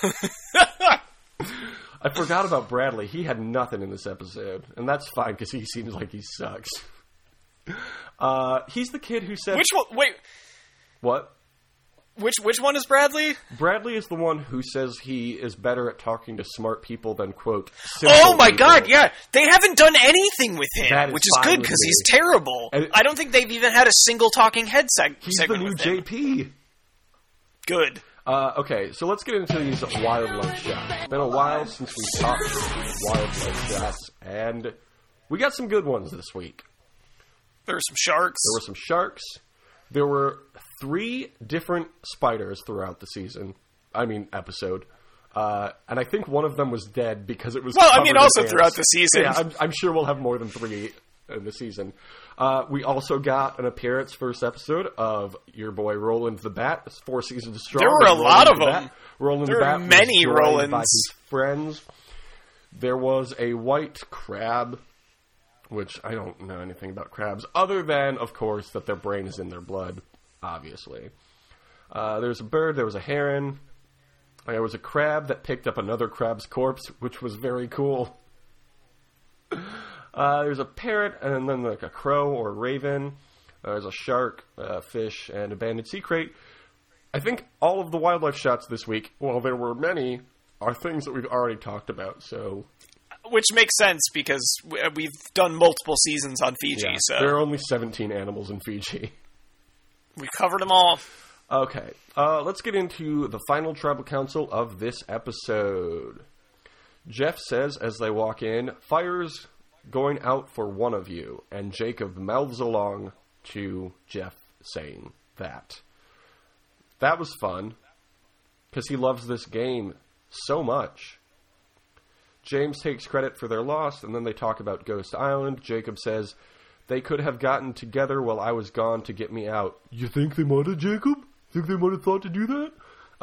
I forgot about Bradley. He had nothing in this episode, and that's fine because he seems like he sucks. Uh, he's the kid who said, Which one? Wait, "What?" which which one is Bradley? Bradley is the one who says he is better at talking to smart people than, quote, simple Oh my people. god, yeah. They haven't done anything with him, That is which is fine good with because me. he's terrible. And- I don't think they've even had a single talking head seg- He's the segment new with J him. P. Good. Uh, okay, so let's get into these wildlife shots. It's been a while since we talked wildlife shots, and we got some good ones this week. There were some sharks. There were some sharks. There were three different spiders throughout the season. I mean, episode. Uh, and I think one of them was dead because it was Well, I covered mean, in also ants. throughout the season. Yeah, I'm, I'm sure we'll have more than three in the season. Uh, we also got an appearance first episode of your boy Roland the Bat. It's four seasons strong. There were but a lot Roland of the them. Bat, Roland There the were Bat was many joined Rolands. by his friends. There was a white crab, which I don't know anything about crabs, other than, of course, that their brain is in their blood, obviously. Uh, there was a bird, there was a heron, there was a crab that picked up another crab's corpse, which was very cool. Uh, there's a parrot, and then like a crow or a raven. Uh, there's a shark, a fish, and a banded sea crate. I think all of the wildlife shots this week, while there were many, are things that we've already talked about, so... Which makes sense because we- we've done multiple seasons on Fiji, Yeah, so there are only seventeen animals in Fiji. we covered them all. Okay, uh, let's get into the final tribal council of this episode. Jeff says as they walk in, "Fire's going out for one of you," and Jacob mouths along to Jeff saying that. That was fun, because he loves this game so much. James takes credit for their loss, and then they talk about Ghost Island. Jacob says, "They could have gotten together while I was gone to get me out." You think they might have, Jacob? Think they might have thought to do that?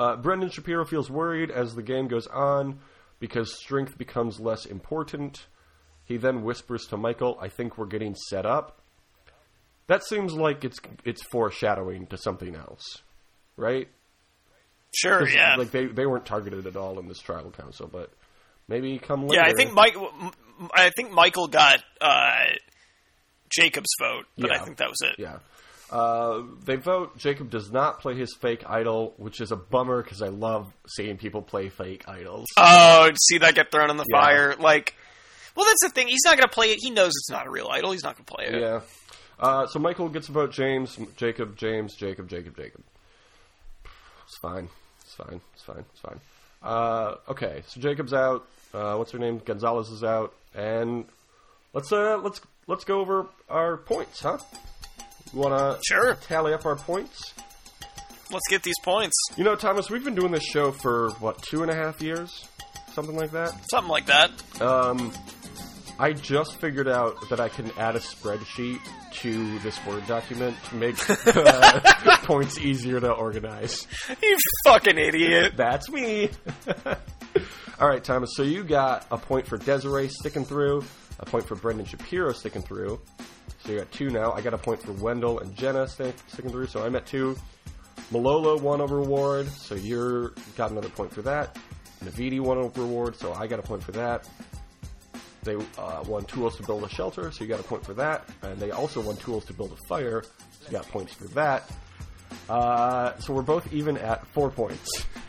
Uh, Brendan Shapiro feels worried as the game goes on because strength becomes less important. He then whispers to Michael, I think we're getting set up. That seems like it's it's foreshadowing to something else, right? Sure, yeah. Like they, they weren't targeted at all in this tribal council, but maybe come later. Yeah, I think Mike. I think Michael got uh, Jacob's vote, but yeah. I think that was it. Yeah. Uh, they vote. Jacob does not play his fake idol, which is a bummer because I love seeing people play fake idols. Oh, see that get thrown in the Yeah. fire. Like, well, that's the thing. He's not going to play it. He knows it's not a real idol. He's not going to play it. Yeah. Uh, so Michael gets a vote. James, Jacob, James, Jacob, Jacob, Jacob. It's fine. It's fine. It's fine. It's fine. Uh, okay, so Jacob's out. Uh, what's her name? Gonzalez is out, and let's uh, let's let's go over our points, huh? You want to Sure. tally up our points? Let's get these points. You know, Thomas, we've been doing this show for, what, two and a half years? Something like that? Something like that. Um, I just figured out that I can add a spreadsheet to this Word document to make uh, points easier to organize. You fucking idiot. That's me! All right, Thomas, so you got a point for Desiree sticking through, a point for Brendan Shapiro sticking through. So you got two now. I got a point for Wendell and Jenna stick, sticking through, so I'm at two. Malolo won a reward, so you're got another point for that. Navidi won a reward, so I got a point for that. They uh, won tools to build a shelter, so you got a point for that. And they also won tools to build a fire, so you got points for that. Uh, so we're both even at four points.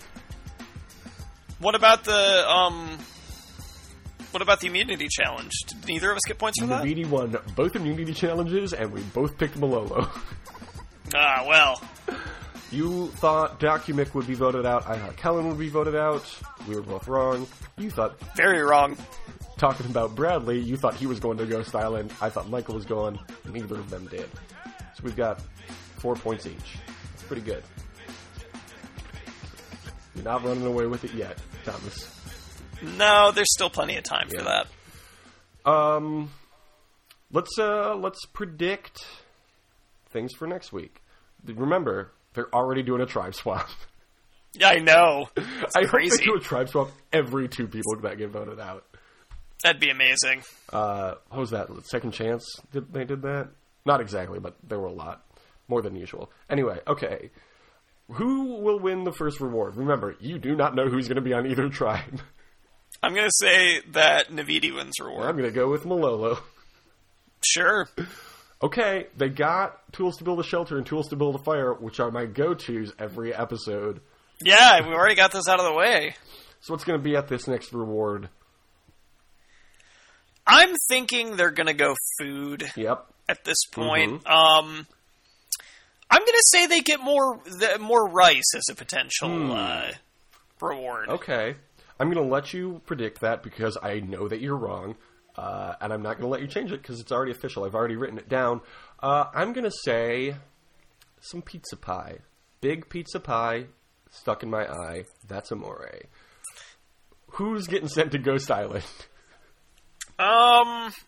What about the um? What about the immunity challenge? Did neither of us get points for that? Navidi won both immunity challenges, and we both picked Malolo. Ah, well. You thought Documic would be voted out. I thought Kellen would be voted out. We were both wrong. You thought, Very wrong. talking about Bradley, you thought he was going to Ghost Island. I thought Michael was going. Neither of them did. So we've got four points each. It's pretty good. You're not running away with it yet, Thomas. No, there's still plenty of time Yeah. for that. Um, let's uh, let's predict things for next week. Remember, they're already doing a tribe swap. Yeah, I know. It's I hope crazy. they do a tribe swap every two people that get voted out. That'd be amazing. Uh, what was that? Second Chance? Did they did that? Not exactly, but there were a lot. More than usual. Anyway, okay. Who will win the first reward? Remember, you do not know who's going to be on either tribe. I'm going to say that Navidi wins reward. I'm going to go with Malolo. Sure. Okay, they got tools to build a shelter and tools to build a fire, which are my go-tos every episode. Yeah, we already got this out of the way. So what's going to be at this next reward? I'm thinking they're going to go food Yep. at this point. Mhm. Um, I'm going to say they get more the, more rice as a potential Hmm. uh, reward. Okay. I'm going to let you predict that because I know that you're wrong. Uh, and I'm not going to let you change it because it's already official. I've already written it down. Uh, I'm going to say some pizza pie. Big pizza pie stuck in my eye. That's amore. Who's getting sent to Ghost Island? Um,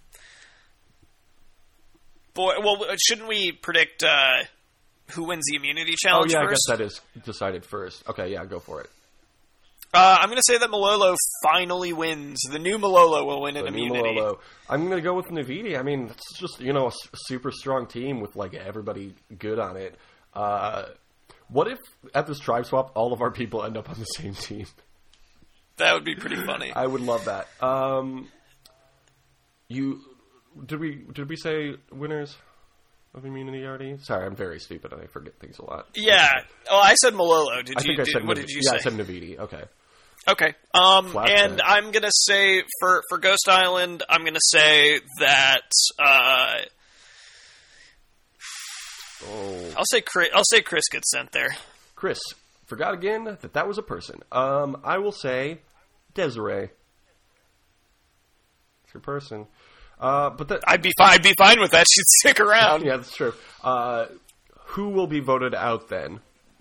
boy, well, shouldn't we predict uh, who wins the immunity Oh, challenge yeah, first? I guess that is decided first. Okay, yeah, go for it. Uh, I'm going to say that Malolo finally wins. The new Malolo will win an The new immunity. Malolo. I'm going to go with Navidi. I mean, it's just, you know, a s- super strong team with, like, everybody good on it. Uh, what if, at this tribe swap, all of our people end up on the same team? That would be pretty funny. I would love that. Um, you, did we, did we say winners of immunity already? Sorry, I'm very stupid and I forget things a lot. Yeah. Oh, I said Malolo. Did I you? think I did, said what Nav- did you yeah, say? I said Navidi. Okay. Okay. Um, Flat and bet. I'm gonna say for for Ghost Island, I'm gonna say that uh, Oh. I'll say Chris, I'll say Chris gets sent there. Chris, forgot again that that was a person. Um, I will say Desiree. It's your person. Uh, but that, I'd be fine. I'd be fine with that. She'd stick around. yeah, that's true. Uh, who will be voted out then?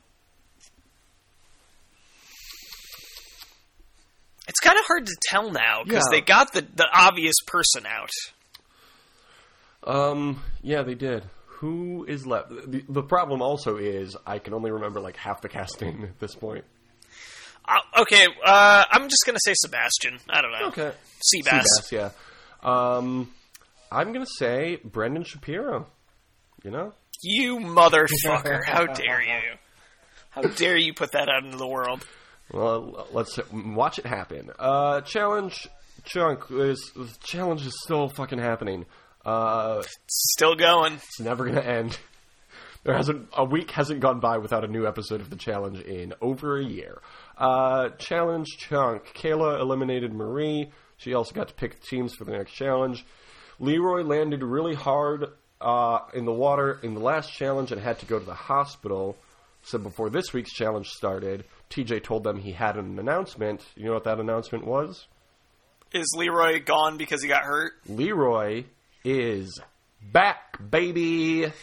It's kind of hard to tell now because Yeah. they got the the obvious person out. Um, yeah, they did. Who is left? The, the problem also is I can only remember like half the casting at this point. Uh, okay, uh, I'm just gonna say Sebastian. I don't know. Okay. Seabass. Seabass, yeah. Um, I'm gonna say Brendan Shapiro. You know? You motherfucker! How dare you? How dare you put that out into the world? Well, let's watch it happen. Uh, challenge Chunk is the challenge is still fucking happening. Uh, Still going. It's never gonna end. There hasn't a week hasn't gone by without a new episode of the challenge in over a year. Uh, challenge Chunk. Kayla eliminated Marie. She also got to pick teams for the next challenge. Leroy landed really hard uh, in the water in the last challenge and had to go to the hospital. So before this week's challenge started, T J told them he had an announcement. You know what that announcement was? Is Leroy gone because he got hurt? Leroy is back, baby! Yay!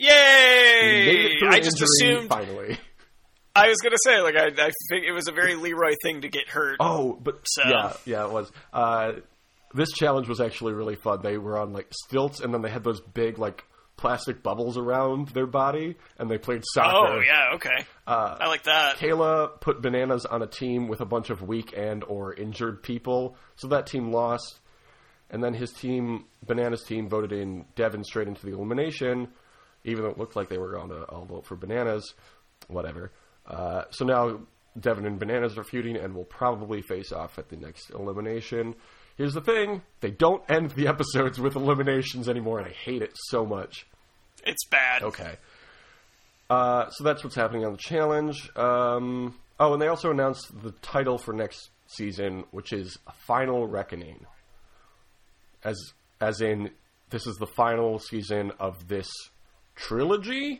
He made it through I an just injury, assumed. finally. I was gonna say, like, I, I think it was a very Leroy thing to get hurt. Oh, but So- yeah, yeah, it was. Uh, this challenge was actually really fun. They were on like stilts, and then they had those big like plastic bubbles around their body, and they played soccer. Oh, yeah, okay. Uh, I like that. Kayla put Bananas on a team with a bunch of weak and or injured people, so that team lost. And then his team, Bananas' team, voted in Devin straight into the elimination, even though it looked like they were going to all vote for Bananas. Whatever. Uh, so now Devin and Bananas are feuding and will probably face off at the next elimination. Here's the thing. They don't end the episodes with eliminations anymore, and I hate it so much. It's bad. Okay. Uh, so that's what's happening on the challenge. Um, oh, and they also announced the title for next season, which is Final Reckoning. As as in, this is the final season of this trilogy?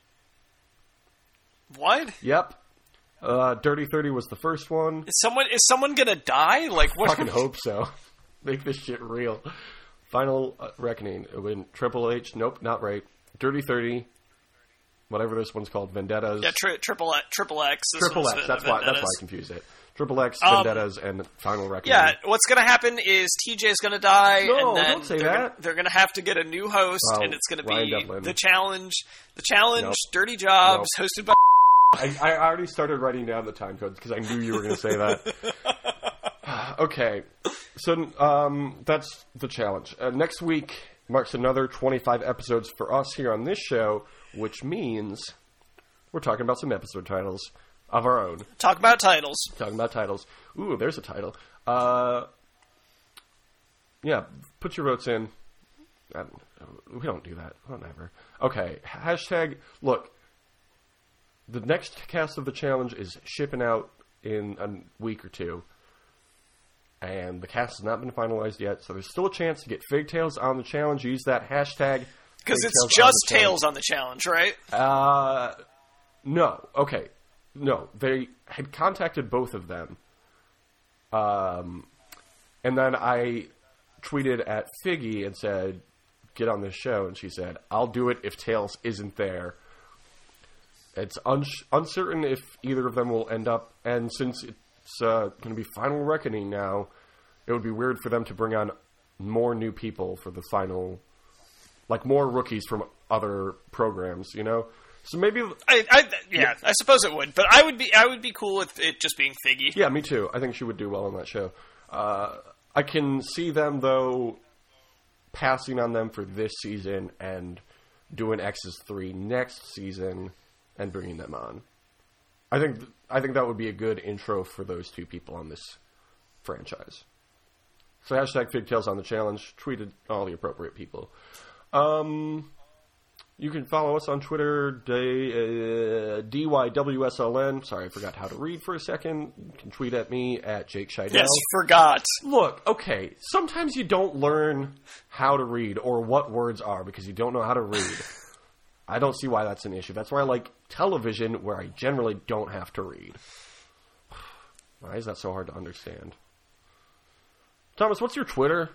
What? Yep. Uh, Dirty thirty was the first one. Is someone is someone gonna die? Like what? Fucking hope so. Make this shit real. Final uh, Reckoning. When Triple H, nope, not right. Dirty thirty, whatever this one's called, Vendettas. Yeah, tri- triple X, triple X. This Triple one's X. the- That's the why. That's why Vendettas. I confused it. Triple X, Um, Vendettas, and Final Reckoning. Yeah, what's gonna happen is T J's gonna die, No, and then don't say they're, that. Gonna, they're gonna have to get a new host, Oh, and it's gonna Ryan be Devlin. the challenge. The challenge, Nope. Dirty Jobs, hosted by. I, I already started writing down the time codes because I knew you were going to say that. Okay, so um, that's the challenge. Uh, next week marks another twenty-five episodes for us here on this show, which means we're talking about some episode titles of our own. Talk about titles. Talking about titles. Ooh, there's a title. Uh, yeah, put your votes in. I don't, we don't do that. Whatever. Okay, hashtag, look, the next cast of the challenge is shipping out in a week or two. And the cast has not been finalized yet, so there's still a chance to get Figtails on the challenge. Use that hashtag. Because it's Figtails on just the challenge. Tails on the challenge, right? Uh, no. Okay. No. They had contacted both of them. Um, and then I tweeted at Figgy and said, get on this show. And she said, I'll do it if Tails isn't there. It's un- uncertain if either of them will end up. And since it's uh, going to be Final Reckoning now, it would be weird for them to bring on more new people for the final, like more rookies from other programs, you know? So maybe, I, I yeah, I suppose it would, but I would be I would be cool with it just being Figgy. yeah, me too. I think she would do well on that show. Uh, I can see them though passing on them for this season and doing X's three next season and bringing them on. I think th- I think that would be a good intro for those two people on this franchise. So hashtag Figtails on the challenge. Tweeted all the appropriate people. Um, you can follow us on Twitter, D- uh, D Y W S L N. Sorry, I forgot how to read for a second. You can tweet at me at Jake Scheidel. Yes, forgot. Look, okay, sometimes you don't learn how to read or what words are because you don't know how to read. I don't see why that's an issue. That's why I like television, where I generally don't have to read. Why is that so hard to understand? Thomas, what's your Twitter?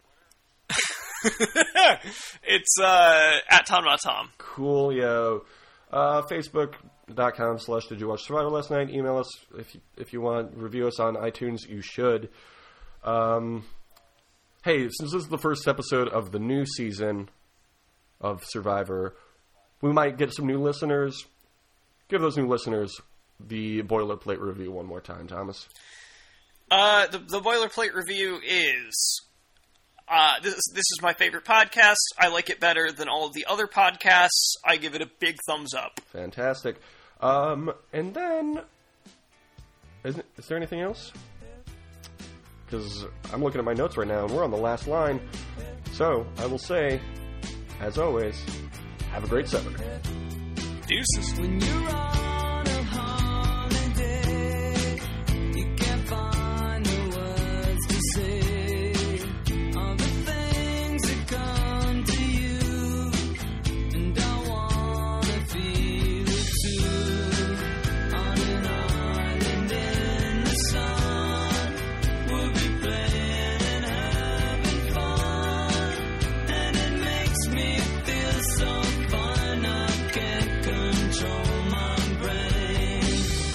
It's uh, at Tom Not Tom. Cool, yo. Uh, Facebook.com slash Did You Watch Survivor Last Night? Email us if you, if you want. Review us on iTunes. You should. Um, hey, since this is the first episode of the new season of Survivor, we might get some new listeners. Give those new listeners the boilerplate review one more time, Thomas. Uh, the, the boilerplate review is, uh, this, this is my favorite podcast. I like it better than all of the other podcasts. I give it a big thumbs up. Fantastic. Um, and then, is, is there anything else? Because I'm looking at my notes right now, and we're on the last line. So, I will say, as always, have a great summer. Deuces. When you're on a holiday, you can't find the words to say all the things that come to you, and I wanna feel it too. On an island in the sun, we'll be playing and having fun, and it makes me feel so fine I can't control my brain.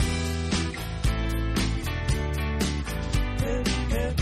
Hip, hip.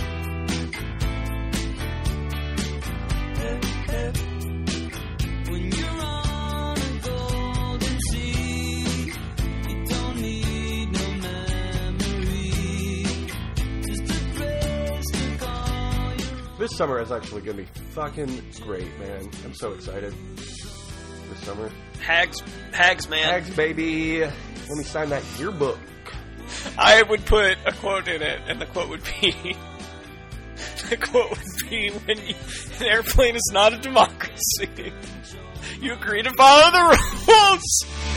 Hip, hip. When you're on a golden sea, you don't need no memory, just a place to call your own. This summer is actually going to be fucking great, man. I'm so excited. This summer. Hags, Hags, man. Hags, baby. Let me sign that yearbook. I would put a quote in it, and the quote would be, the quote would be, when you, an airplane is not a democracy, you agree to follow the rules!